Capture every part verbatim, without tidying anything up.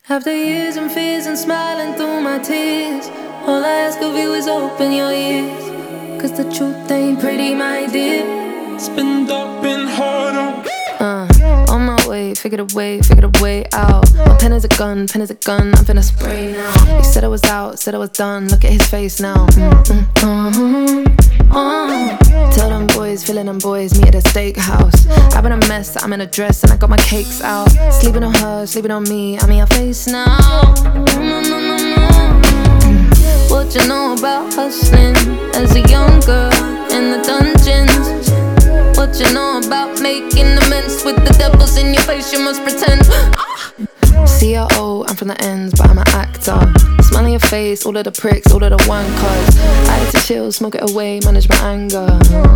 After years and fears and smiling through my tears, all I ask of you is open your ears, 'cause the truth ain't pretty, my dear. It's been dark, been hard on. Uh, on my way, figured a way, figured a way out. My pen is a gun, pen is a gun, I'm finna spray now. He said I was out, said I was done, look at his face now. Mm, mm, uh, uh. Tell them boys, feeling them boys, meet at a steakhouse. I've been a mess, I'm in a dress and I got my cakes out. Sleeping on her, sleeping on me, I'm in your face now. Mm, mm, mm, mm. What you know about hustling as a young girl in the dungeons? What you know about making amends with the devils in your face, you must pretend. C R O, I'm from the ends, but I'm an actor. Smile on your face, all of the pricks, all of the wankers. I had to chill, smoke it away, manage my anger.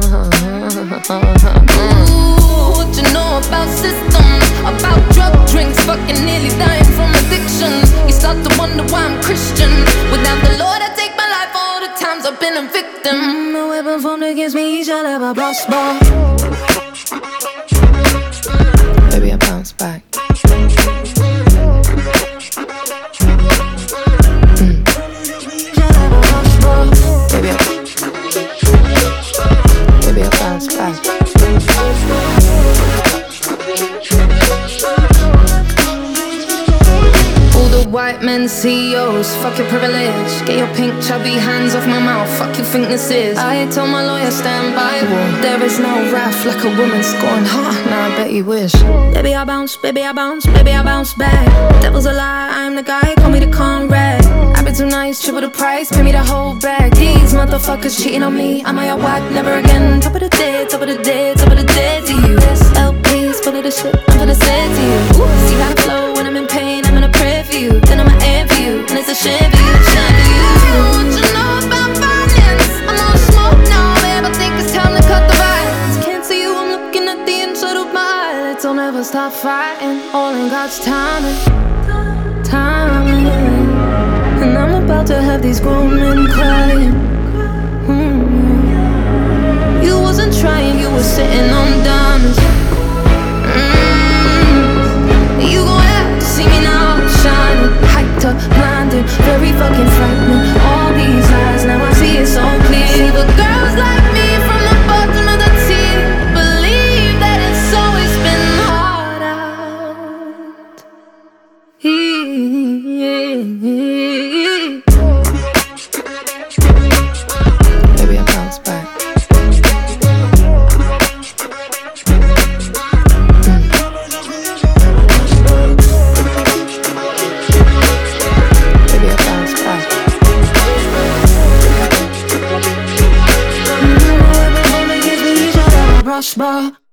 Ooh, what you know about systems, about drug drinks, fucking nearly dying from addiction. You start to wonder why I'm Christian. Without the Lord, I take my life all the times I've been a victim. Mm, no weapon formed against me shall ever prosper. Baby, I bounce back. Mm. Baby, I, baby, I bounce back. All the white men C E Os, fuck your privilege. Get your pink chubby hands off my mouth, fuck you think this is. I told my lawyer stand by war. There is no wrath like a woman scorned. Huh, now I bet you wish. Baby I bounce, baby I bounce, baby I bounce back. Devil's a lie, I'm the guy, call me the Conrad. I've been too nice, triple the price, pay me the whole bag. These motherfuckers cheating on me, I'm a whack, never again. Top of the day, top of the day, top of the day to you. This L P's full of the shit I'm gonna say to you. Ooh, see how I flow when I'm in pain, I'm gonna pray for you. Then I'ma aim for you, and it's a shame for you, shame for you. What you know about finance? I'm on smoke now, babe, I think it's time to cut the violence. Can't see you, I'm looking at the inside of my eyelids. Don't ever stop fighting, all in God's timing. Timing. And I'm about to have these grown men crying. Mm. You wasn't trying, you were sitting on diamonds. Mm. You gon' have to see me now, shining, hyped up, blinded, very fucking frightening. All these lies, now I see it so clear. But girls like me from the bottom of the sea believe that it's always been hard out here. Baby, I bounce back. Prosper.